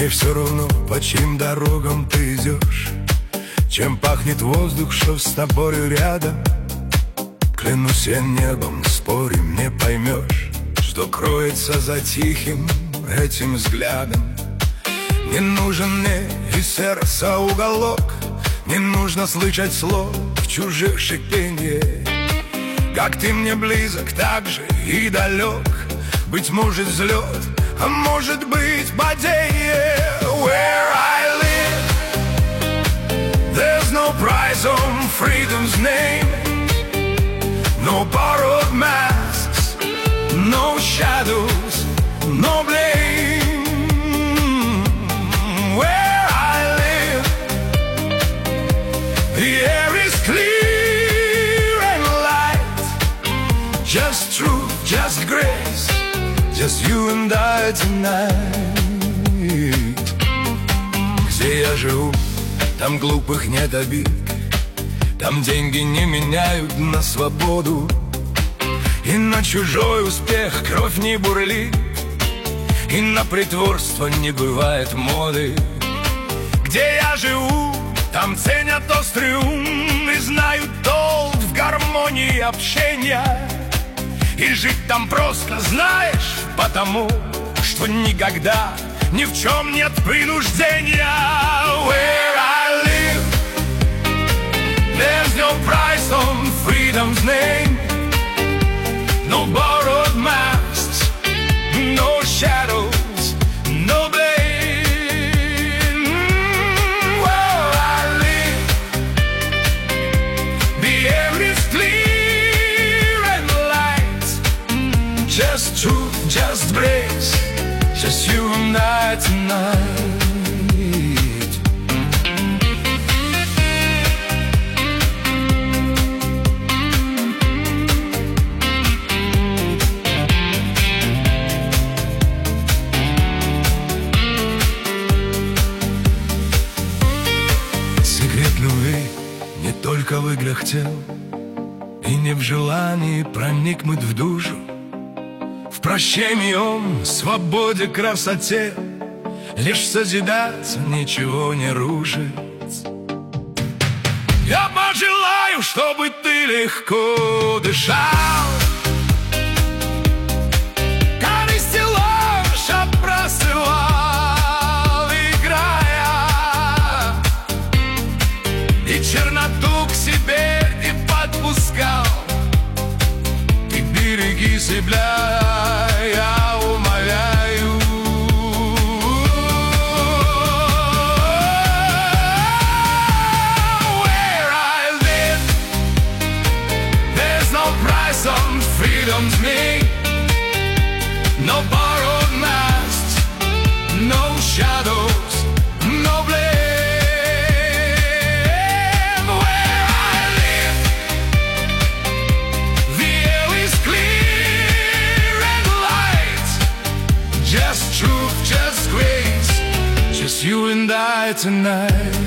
Мне все равно, по чьим дорогам ты идешь, чем пахнет воздух, что с тобою рядом. Клянусь я небом, спорим, не поймешь, что кроется за тихим этим взглядом. Не нужен мне из сердца уголок, не нужно слышать слов чужих шипенье. Как ты мне близок, так же и далек. Быть может взлет, а может быть падение. Where I live, there's no price on freedom's name. No borrowed masks, no shadows, no blame. Where I live, the air is clear and light. Just truth, just grace, just you and I tonight. Где я живу, там глупых нет обид, там деньги не меняют на свободу, и на чужой успех кровь не бурлит, и на притворство не бывает моды. Где я живу, там ценят острый ум и знают толк в гармонии общения. И жить там просто, знаешь, потому что никогда ни в чем нет принуждения. Where I live, there's no price on freedom's name. No borrowed masks, no shadows, no blame. Where I live, the air is clear and light. Just truth, just grace, just you and I tonight. Не только в иглях тел и не в желании проникнуть в душу, в прощении, свободе, красоте, лишь созидаться, ничего не рушить. Я пожелаю, чтобы ты легко дышал, корысти ложь отбрасывал, играя, и черноту к себе не подпускал. Ты береги себя, я умоляю. Where I live, there's no price on freedom's name. No borrowed masks, no shadows, no blame. Just truth, just grace, just you and I tonight.